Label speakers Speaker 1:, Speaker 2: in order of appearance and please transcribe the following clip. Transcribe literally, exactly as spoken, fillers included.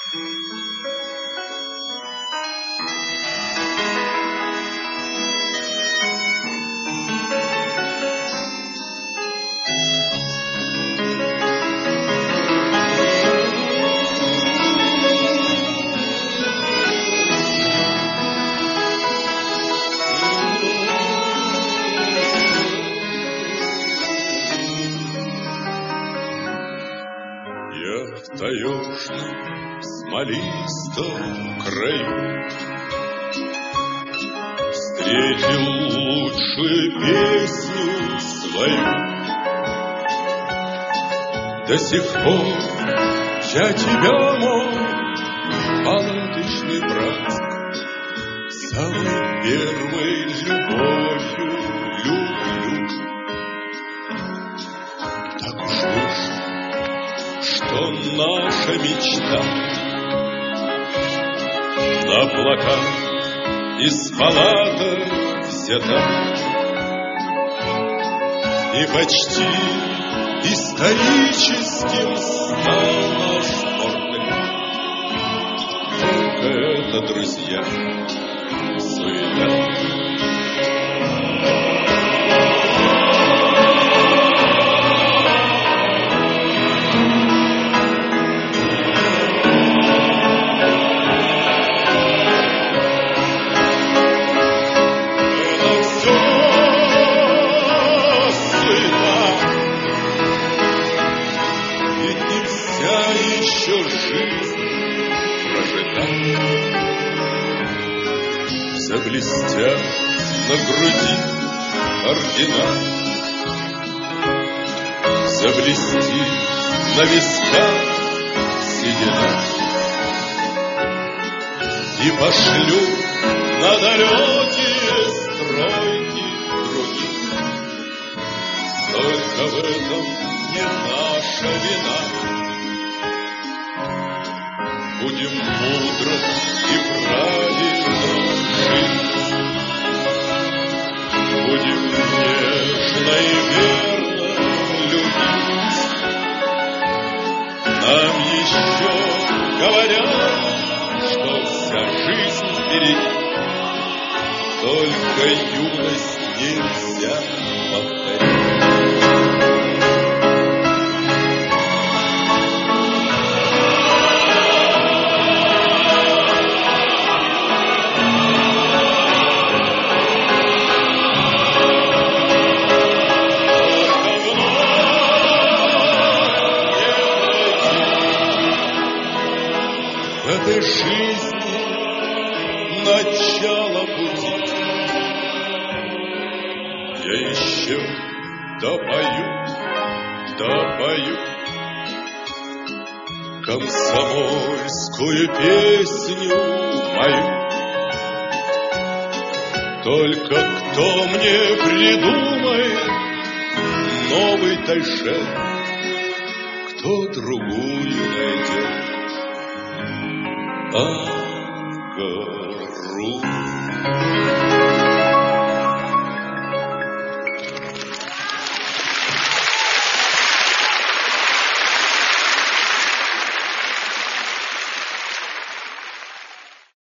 Speaker 1: В таежном смолистом краю встретил лучшую песню свою. До сих пор я тебя, мой палаточный брат, самой первой любовью люблю. Так уж вышло, что наша мечта на плакат из палаток взята, и почти историческим стал наш портрет. Только это, друзья, суета. Заблестят на груди ордена, заблестит на висках седина, и пошлю на далекие стройки других. Только в этом не наша вина. Будем мудро и правильно жить, будем нежно и верно любить. Нам еще говорят, что вся жизнь впереди, только юность нельзя повторить. В этой жизни начало пути я еще допою, допою комсомольскую песню мою. Только кто мне придумает новый тайшет, кто другую найдет. А, грусть.